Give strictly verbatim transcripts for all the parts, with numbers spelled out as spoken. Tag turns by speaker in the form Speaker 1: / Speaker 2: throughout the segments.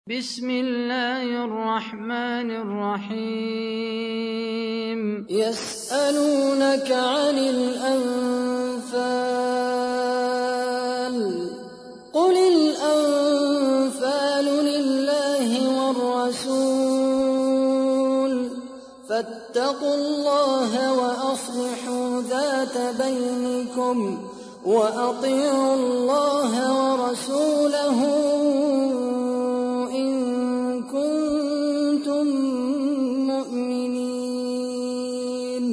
Speaker 1: بسم الله الرحمن الرحيم
Speaker 2: يسألونك عن الأنفال قل الأنفال لله والرسول فاتقوا الله وأصلحوا ذات بينكم وأطيعوا الله ورسوله إن كنتم مؤمنين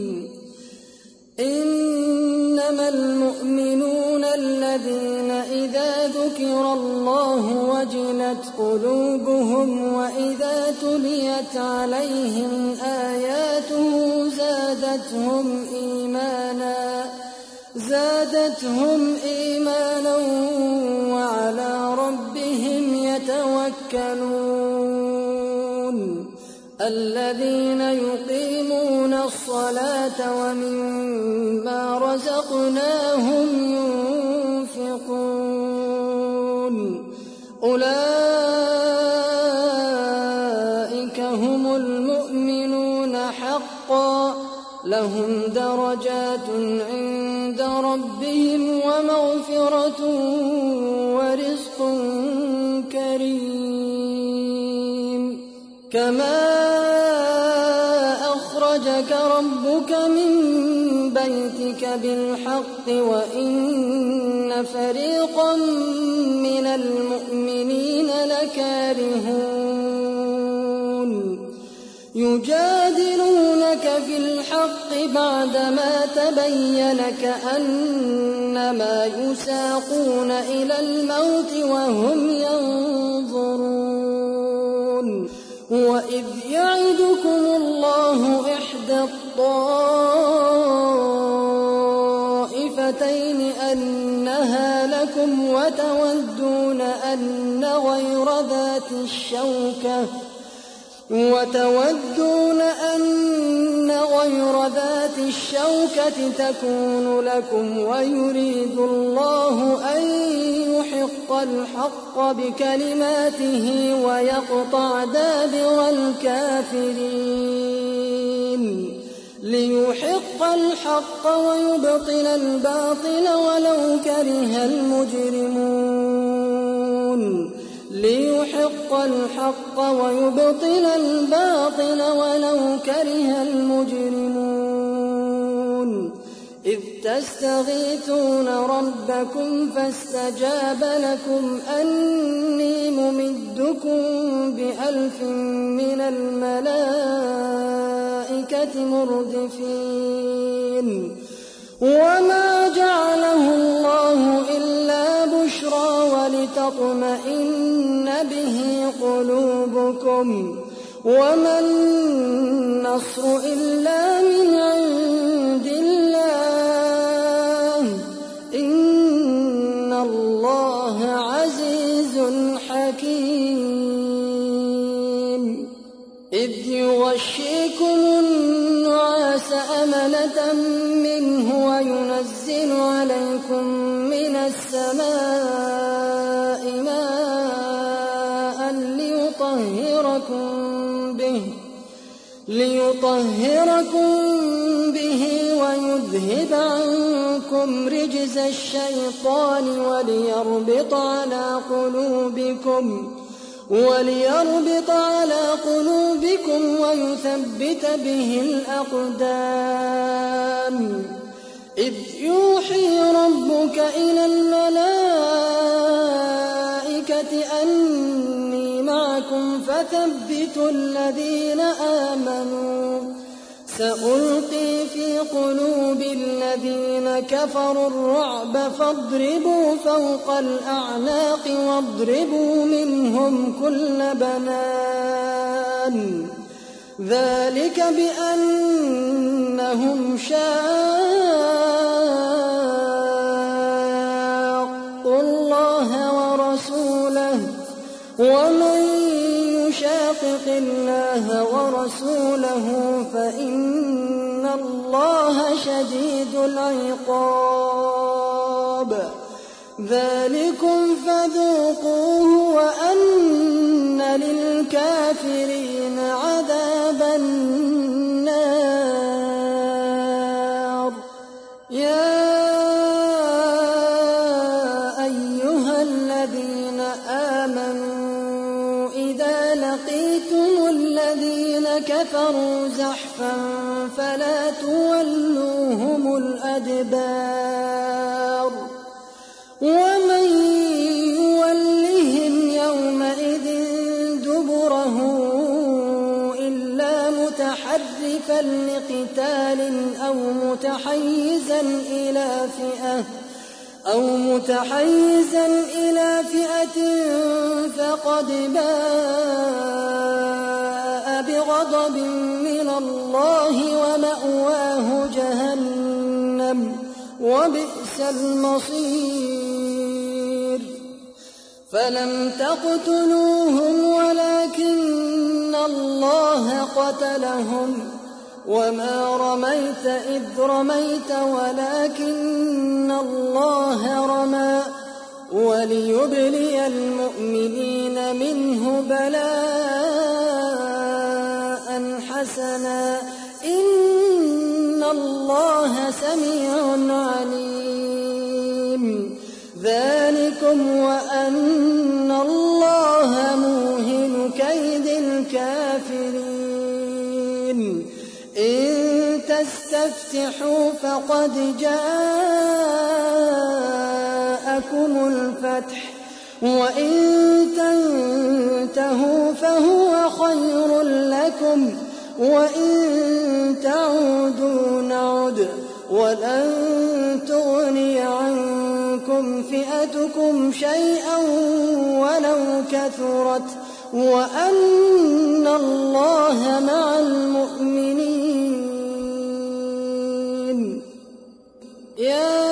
Speaker 2: إنما المؤمنون الذين إذا ذكر الله وجلت قلوبهم وإذا تليت عليهم آياته زادتهم إيمانا زادتهم إيمانا وعلى ربهم يتوكلون الذين يقيمون الصلاة ومما رزقناهم ينفقون أولئك هم المؤمنون حقا لهم درجات عند ربهم ومغفرة ورزق كريم كما أخرجك ربك من بيتك بالحق وإن فريقا من المؤمنين لكارهون يجادلونك في الحق بعدما تبين كأنما يساقون إلى الموت وهم ينظرون وإذ يعدكم الله إحدى الطائفتين أنها لكم وتودون أن غير ذات الشوكة وتودون أن غير ذات الشوكة تكون لكم ويريد الله أن يحق الحق بكلماته ويقطع دابر الكافرين ليحق الحق ويبطل الباطل ولو كره المجرمون ليحق الحق ويبطل الباطل ولو كره المجرمون إذ تستغيثون ربكم فاستجاب لكم أني ممدكم بألف من الملائكة مردفين وما جعله الله إلا بشرى ولتطمئن به قلوبكم وما النصر إلا من عند الله إن الله عزيز حكيم إذ يغشيكم النعاس أمنة منه وينزل عليكم من السماء ماء ليطهركم به ليطهركم به ويذهب عنكم رجز الشيطان وليربط على قلوبكم وليربط على قلوبكم ويثبت به الأقدام إذ يوحي ربك إلى الملائكة أني معكم فثبتوا الذين آمنوا سألقي في قلوب الذين كفروا الرعب فاضربوا فوق الأعناق واضربوا منهم كل بنان ذلك بأنهم شاقوا الله ورسوله ومن يشاقق الله ورسوله فإن الله شديد العقاب ذلكم فذوقوه وأن الكافرين عذاب النار. يا أيها الذين آمنوا إذا لقيتم الذين كفروا زحفا فلا تولوهم الأدبار ومن يولهم يومئذ دبره إلا متحرفا لقتال أو متحيزا إلى فئة أو متحيزا إلى فئة فقد باء بغضب من الله ومأواه جهنم وبئس المصير. فلم تقتلوهم ولكن الله قتلهم وما رميت إذ رميت ولكن الله رمى وليبلي المؤمنين منه بلاء حسنا إن الله سميع عليم. ذلكم وأن الله موهن كيد الكافرين. إن تستفتحوا فقد جاءكم الفتح وإن تنتهوا فهو خير لكم وإن تعودوا نعد ولن تغني عنكم فئتكم شيئا ولو كثرت وأن الله مع المؤمنين. يا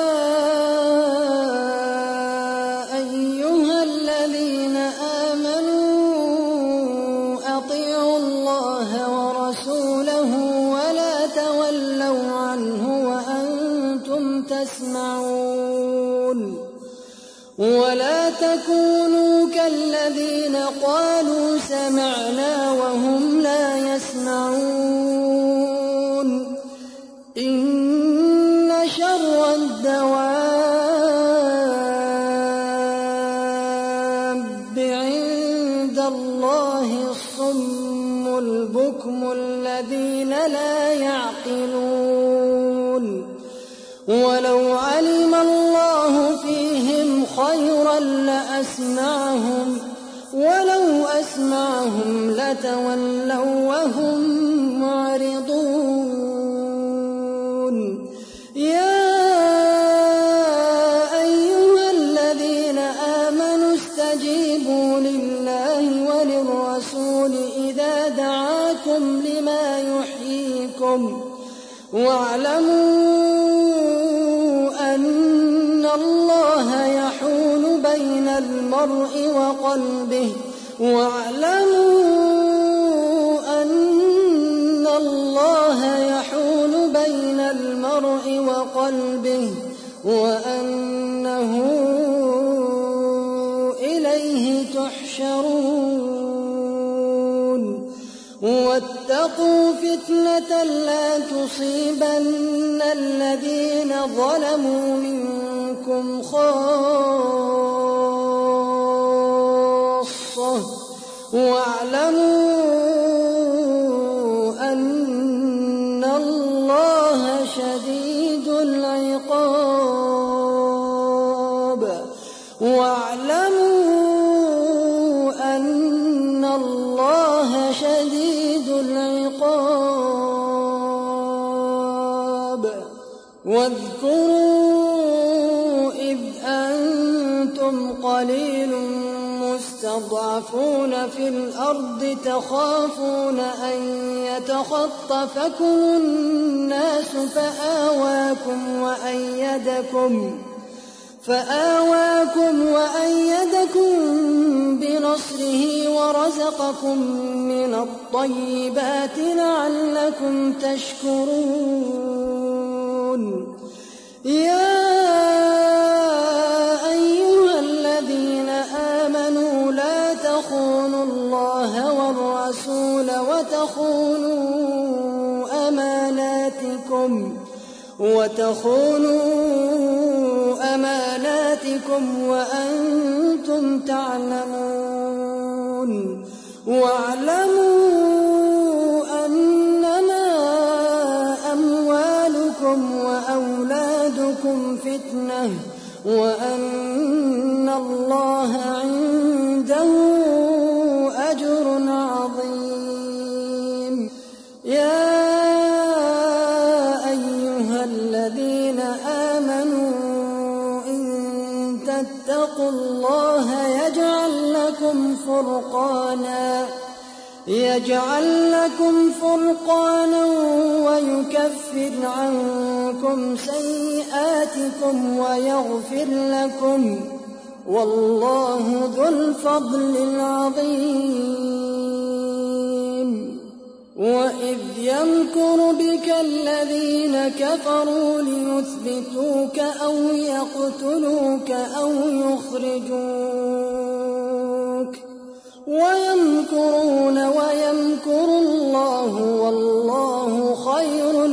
Speaker 2: أيها الذين آمنوا أطيعوا الله ورسوله ولا تولوا عنه وأنتم تسمعون. ولا تكونوا كالذين قالوا سمعنا وهم لا يسمعون. إن شر الدواب عند الله الصم البكم الذين لا يعقلون. ولو علم الله فيهم خيرا لأسمعهم ولو أسمعهم لتولوا وهم معرضون. يا أيها الذين آمنوا استجيبوا لله وللرسول إذا دعاكم لما يحييكم واعلموا أن الله يحول بين المرء وقلبه واعلموا أن الله يحول بين المرء وقلبه وأنه إليه تحشرون. واتقوا فتنة لا تصيبن الذين ظلموا منكم خاصة واعلموا أن الله شديد العقاب. واعلموا أن الله شديد العقاب. واذكروا إذ أنتم قليل مستضعفون في الأرض تخافون أن يتخطفكم الناس فآواكم وأيدكم فآواكم وأيدكم بنصره ورزقكم من الطيبات لعلكم تشكرون. يا أيها الذين آمنوا لا تخونوا الله وتخونوا أماناتكم وتخونوا أماناتكم وأنتم تعلمون واعلموا أنما أموالكم وأولادكم فتنة وأن الله عنده أجر عظيم. يا أيها الذين آمنوا إن تتقوا الله يجعل لكم فرقانا يجعل لكم فرقانا ويكفر عنكم سيئاتكم ويغفر لكم والله ذو الفضل العظيم. وإذ يمكر بك الذين كفروا ليثبتوك أو يقتلوك أو يخرجوك ويمكرون ويمكر الله والله خير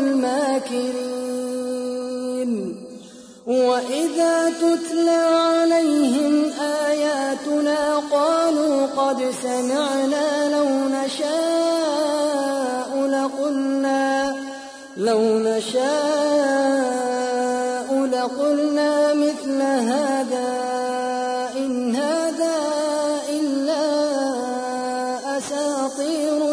Speaker 2: الماكرين. وإذا تتلى عليهم آياتنا قالوا قد سمعنا لو نشاء لقلنا لو نشاء لقلنا مثل هذا إن هذا إلا أساطير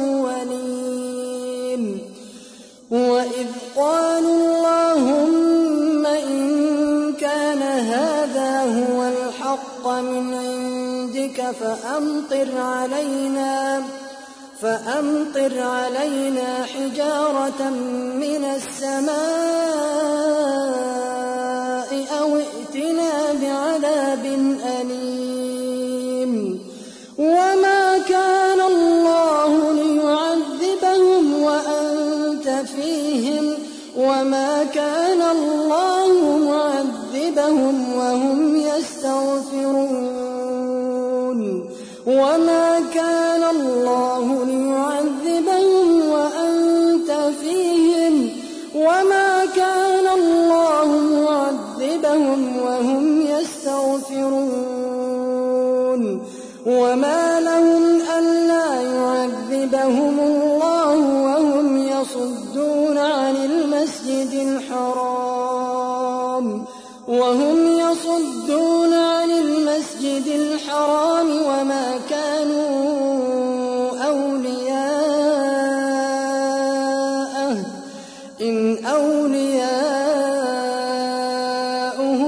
Speaker 2: الأولين. وإذ قالوا اللهم إن كان هذا هو الحق من عندك فأمطر علينا فأمطر علينا حجارة من السماء أو ائتنا بعذاب أليم. وما كان الله ليعذبهم وأنت فيهم وما كان الله معذبهم وهم يستغفرون. وما كان الله ليعذبهم وأنت فيهم وما كان الله معذبهم وهم يستغفرون. وما لهم ألا يعذبهم الله وهم يصدون عن المسجد الحرام وهم يصدون عن المسجد الحرام وما كانوا أولياءه إن أولياؤه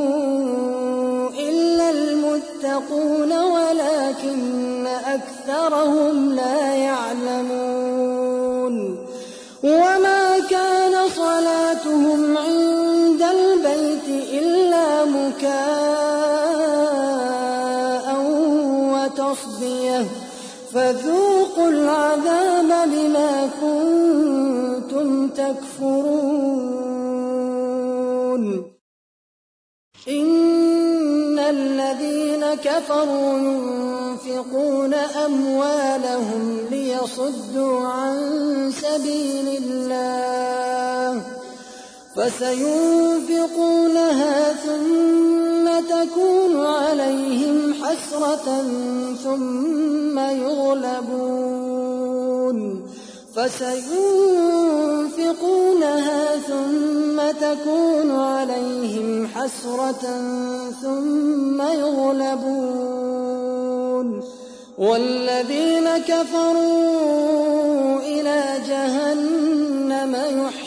Speaker 2: إلا المتقون ولكن أكثرهم لا يعلمون. وما كان صلاتهم عند البيت إلا مكاء وتصدية فذوقوا العذاب بما كنتم تكفرون. إن الذين كفروا ينفقون أموالهم ليصدوا عن سبيل الله فسينفقونها ثم تكون عليهم حسرة ثم يغلبون فسينفقونها ثم تكون عليهم حسرة ثم يغلبون والذين كفروا إلى جهنم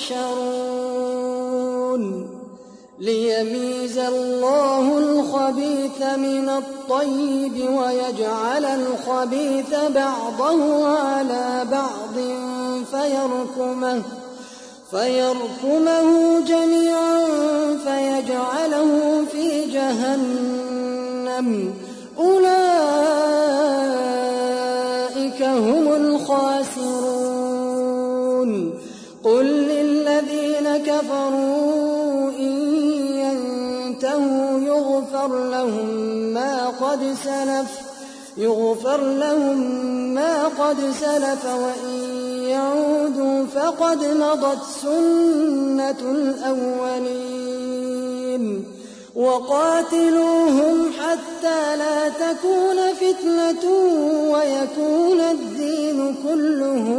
Speaker 2: يحشرون ليميز الله الخبيث من الطيب ويجعل الخبيث بعضه على بعض فيركمه فيركمه جميعا فيجعله في جهنم أولئك هم الخاسرون. قل للذين كفروا إن ينتهوا يغفر لهم ما قد سلف يغفر لهم ما قد سلف وإن يعودوا فقد مضت سنة الأولين وقاتلوهم حتى لا تكون فتنة ويكون الدين كله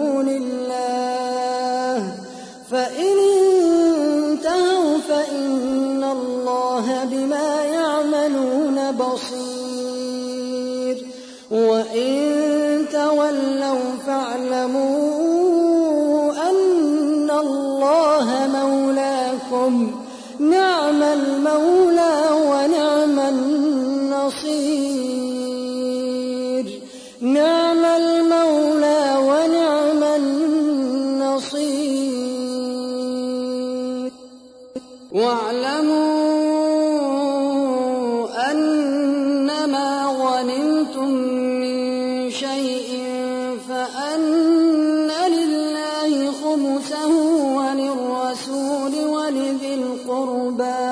Speaker 2: لله فإن انتهوا فإن الله بما يعملون بصير وإن تولوا فاعلموا أن الله مولاكم نعم المولى ونعم النصير نعم المولى ونعم النصير واعلموا أنما غنمتم من شيء فأن لله خمسه وللرسول ولذي القربى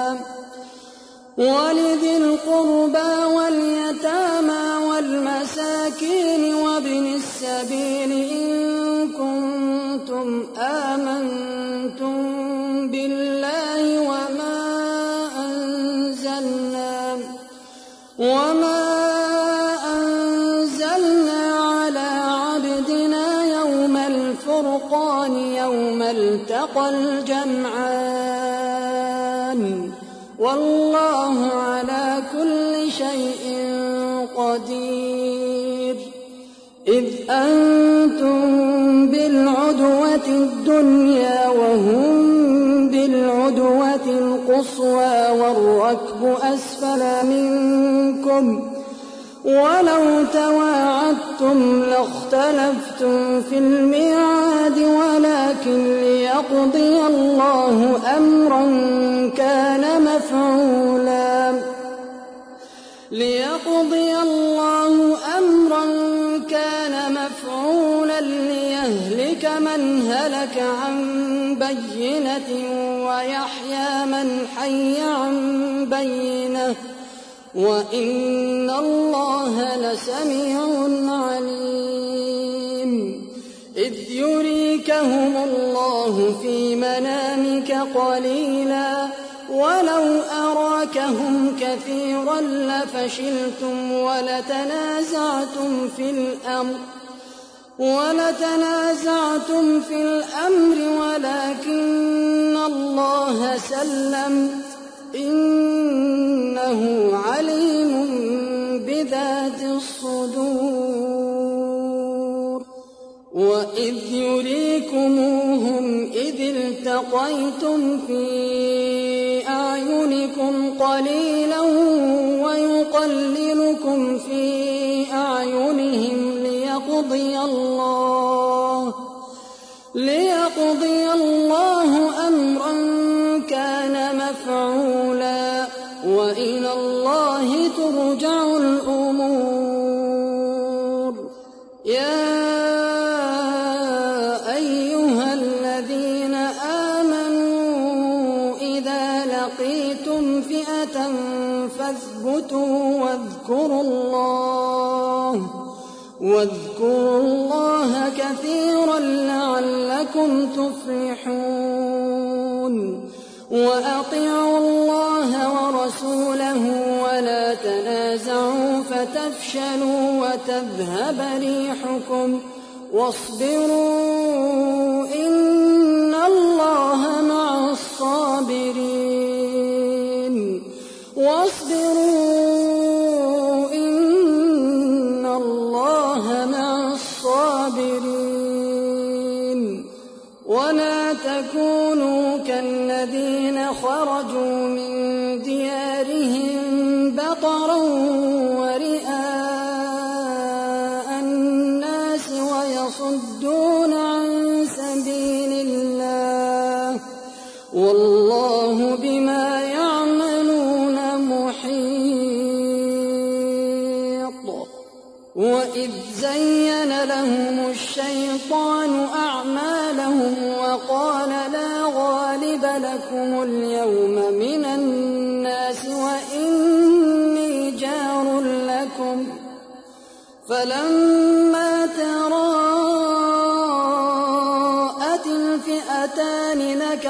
Speaker 2: ولذي القربى واليتامى والمساكين وابن السبيل إن كنتم آمنتم بالله وما أنزلنا وما أنزلنا على عبدنا يوم الفرقان يوم التقى الجمعان والله على كل شيء قدير إذ أنتم بالعدوة الدنيا وهم بالعدوة القصوى والركب أسفل منكم ولو تواعدتم لاختلفتم في الميعاد ولكن ليقضي الله أمرا كان مفعولا ليقضي الله أمرا كان مفعولا ليهلك من هلك عن بينة ويحيى من حي عن بينة وإن الله لسميع عليم إذ يريكهم الله في منامك قليلا ولو أراكهم كثيرا لفشلتم ولتنازعتم في الأمر ولتنازعتم في الأمر ولكن الله سلم إنه عليم بذات الصدور وإذ يريكموهم إذ التقيتم في أعينكم قليلا ويقللكم في أعينهم ليقضي الله ليقضي الله أمرا كان مفعولا وإلى الله ترجع الأمور يا أيها الذين آمنوا إذا لقيتم فئة فاثبتوا واذكروا الله واذكروا الله كثيرا لعلكم تفلحون وأطيعوا الله ورسوله ولا تنازعوا فتفشلوا وتذهب ريحكم واصبروا إن الله مع الصابرين واصبروا إن الله مع الصابرين ولا تكونوا كالذين خرجوا من ديارهم بطرا ورئاء الناس ويصدون عن سبيل الله والله بما يعملون محيط وإذ زين لهم الشيطان أعمالهم وقال لا غالب لكم اليوم من الناس وإني جار لكم فلما ترى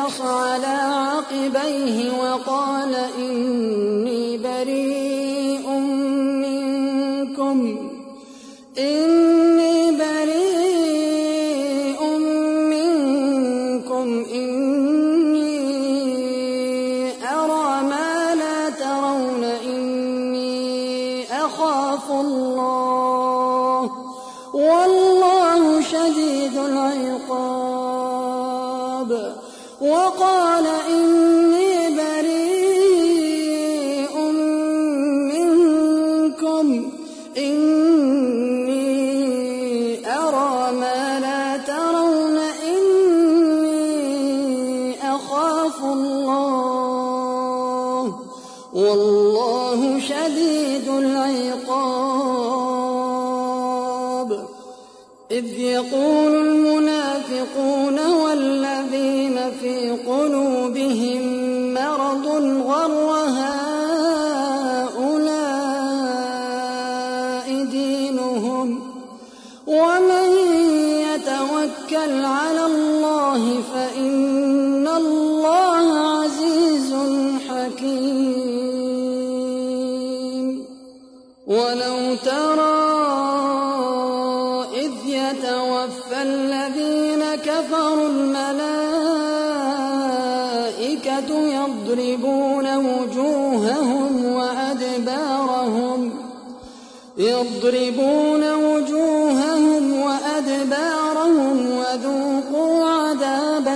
Speaker 2: فنكص على عقبيه وقال إني بريء منكم إني بريء منكم إني أرى ما لا ترون إني أخاف الله والله شديد العقاب وقال إني بريء منكم إني أرى ما لا ترون إني أخاف الله والله شديد العقاب إذ يقول المنافقون والذين في قلوبهم مرض غر هؤلاء دينهم ومن يتوكل على الله فإن الله عزيز حكيم ولو ترى إذ يتوفى الذين كفروا الملائكة يضربون وجوههم وأدبارهم يضربون وجوههم وأدبارهم وذوقوا عذاب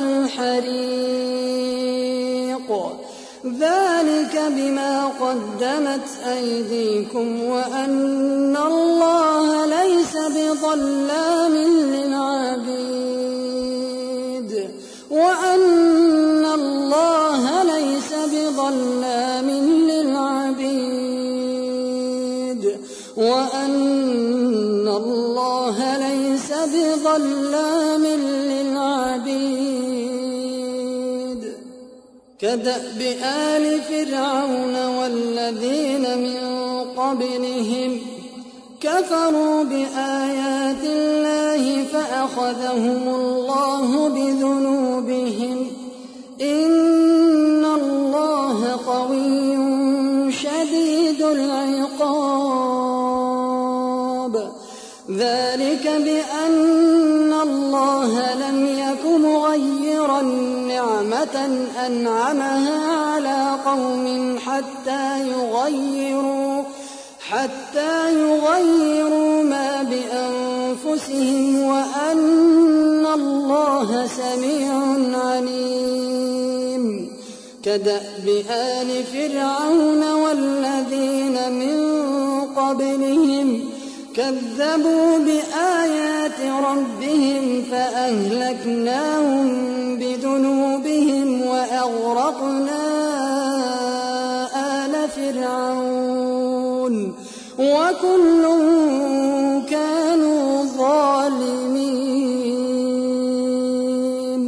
Speaker 2: الحريق ذلك بما قدمت أيديكم وأن الله ليس بظلام للعبيد وأن الله ليس بظلام للعبيد وأن الله ليس بظلام للعبيد كدأب آل فرعون والذين من قبلهم كفروا بآيات الله فأخذهم الله بذنوبهم إن الله قوي شديد العقاب ذلك بأن الله لم يك مغيرا نعمة أنعمها على قوم حتى يغيروا حتى يغيروا ما بأنفسهم وأن الله سميع عليم كدأب آل فرعون والذين من قبلهم كذبوا بآيات ربهم فأهلكناهم بذنوبهم وأغرقنا آل فرعون وكل كانوا ظالمين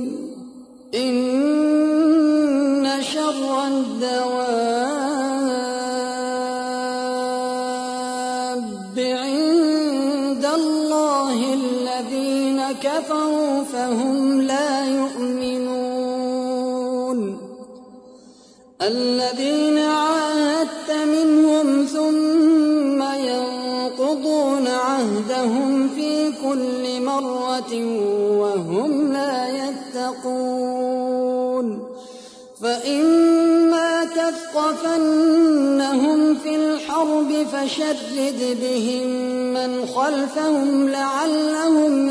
Speaker 2: إن شر الدواب عند الله الذين كفروا فهم لا يؤمنون الذين عاهدت منهم ثم ينقضون عهدهم في كل مرة وهم لا يتقون فإما تثقفنهم في الحرب فشرد بهم من خلفهم لعلهم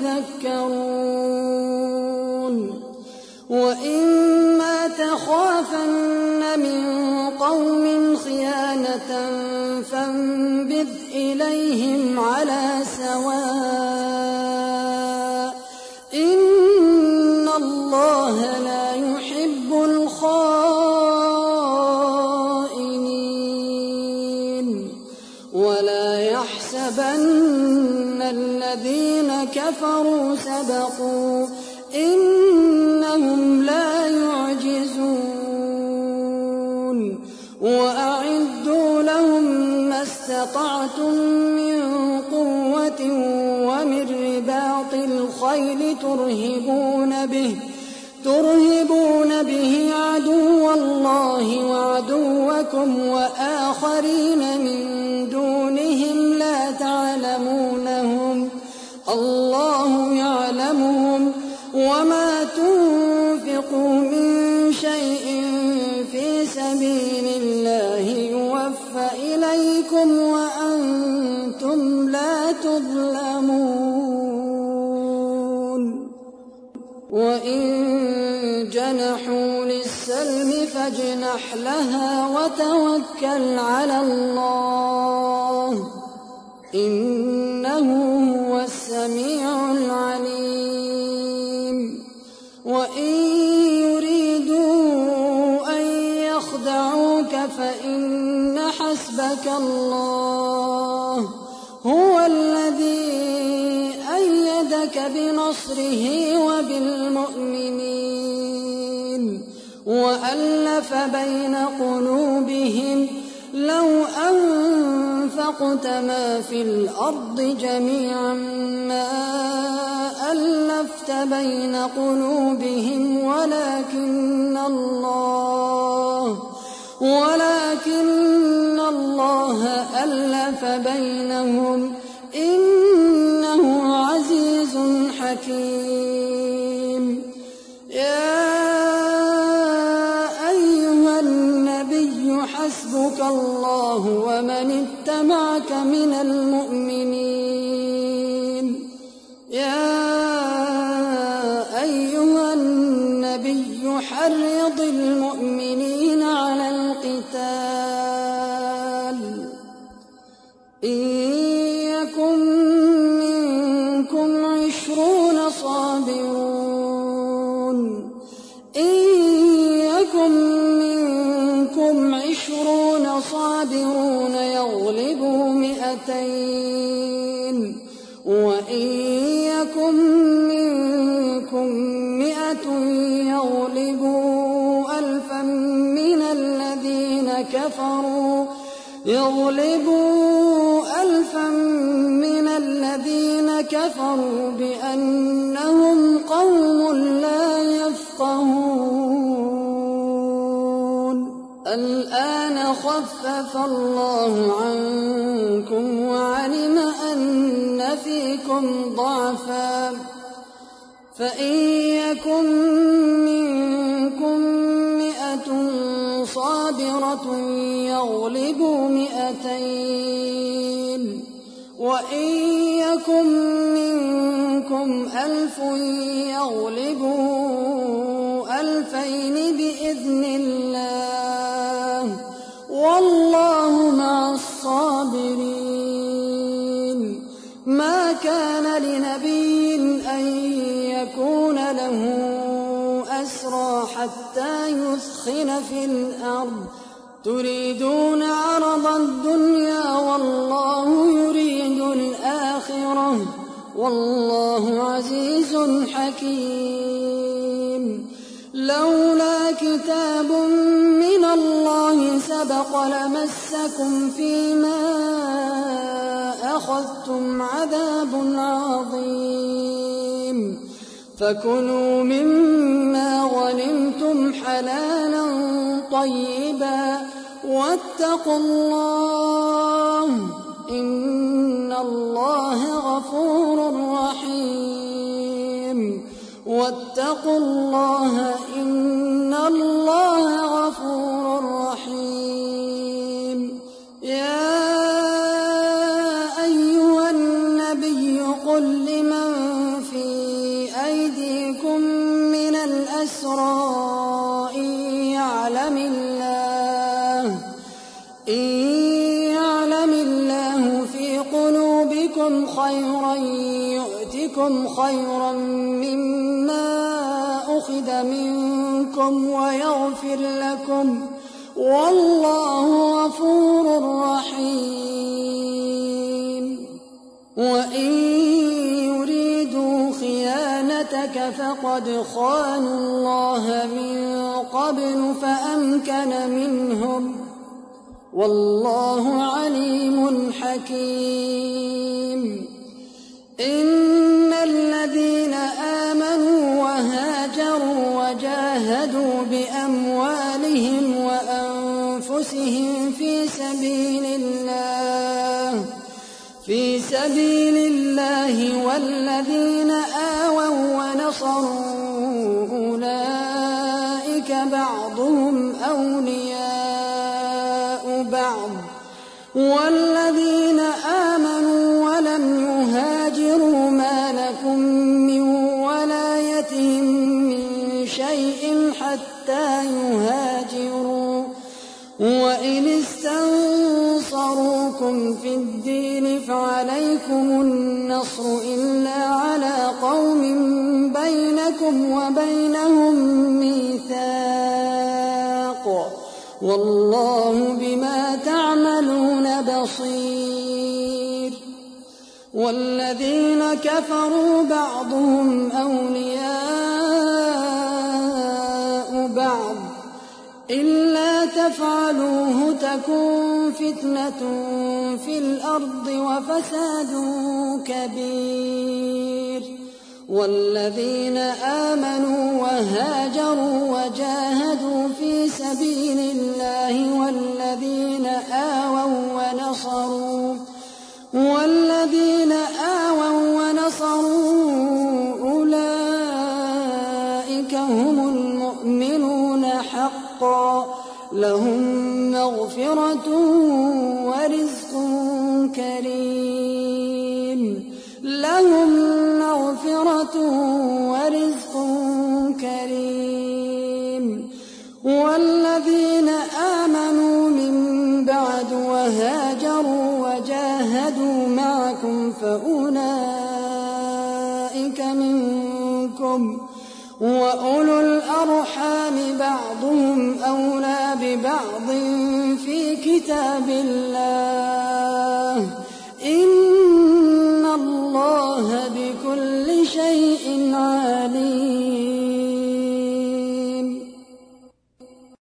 Speaker 2: يذكرون وإما تخافن من قوم خيانة فانبذ إليهم على سواء إن الله لا يحب الخائنين ولا يحسبن الذين كفروا سبقوا إنهم لا يعجزون وأعدوا لهم ما استطعتم من قوة ومن رباط الخيل ترهبون به ترهبون به عدو الله وعدوكم وآخرين من دونهم لا تعلمونهم الله يعلمهم وما تنفقوا من شيء في سبيل الله يوفى إليكم وأنتم لا تظلمون وإن جنحوا للسلم فاجنح لها وتوكل على الله إنه هو السميع العليم وإن يريدوا أن يخدعوك فإن حسبك الله هو الذي أيدك بنصره وبالمؤمنين وألف بين قلوبهم لو أنفقت ما في الأرض جميعا ما ألفت بين قلوبهم ولكن الله ولكن الله ألف بينهم إنه عزيز حكيم يا أيها النبي حسبك الله ومن اتبعك من المؤمنين يا أيها النبي حرض المؤمنين على القتال إن يكن منكم عشرون صابرون إن يكن منكم عشرون صابرون يغلبوا مئتين وإن يكن منكم مئة يغلبوا ألفا من الذين كفروا يغلبوا ألفا من الذين كفروا بأنهم قوم لا يفقهون الآن خفف الله عنكم وعلم أن فيكم ضعفا فإن يكن منكم مئة صابرة يغلبوا مئتين وإن يكن منكم ألف يغلبوا ألفين بإذن الله والله مع الصابرين ما كان لنبي أن يكون له أسرى حتى يثخن في الأرض تريدون عرض الدنيا والله يريد الآخرة والله عزيز حكيم لولا كتاب من الله سبق لمسكم فيما أخذتم عذاب عظيم فكلوا مما غنمتم حلالا طيبا واتقوا الله إن الله غفور رحيم واتقوا الله إن الله غفور رحيم يا أيها النبي قل لمن في أيديكم من الأسرى إن يعلم الله إن يعلم الله في قلوبكم خيرا يؤتكم خيرا مما أخذ منكم ويغفر لكم والله غفور رحيم وإن يريدوا خيانتك فقد خانوا الله من قبل فأمكن منهم والله عليم حكيم إن الذين آمنوا وهاجروا سبيل الله والذين آووا ونصروا أولئك بعضهم أولياء بعض والذين آمنوا ولم يهاجروا ما لكم من ولايتهم من شيء حتى يهاجروا وإن استنصروكم في الدين فعليكم النصر إلا على قوم بينكم وبينهم ميثاق والله بما تعملون بصير والذين كفروا بعضهم أولياء بعض إلا تفعلوه تكن فتنة في الأرض وفساد كبير والذين آمنوا وهاجروا وجاهدوا في سبيل الله والذين آووا ونصروا والذين آووا ونصروا أولئك هم المؤمنون حقا لهم مغفرة ورزق كريم لهم مغفرة ورزق كريم والذين آمنوا من بعد وهاجروا وجاهدوا معكم فأولئك منكم وأولو الأرحام بعضهم أولى ببعض في كتاب الله إن الله بكل شيء عليم.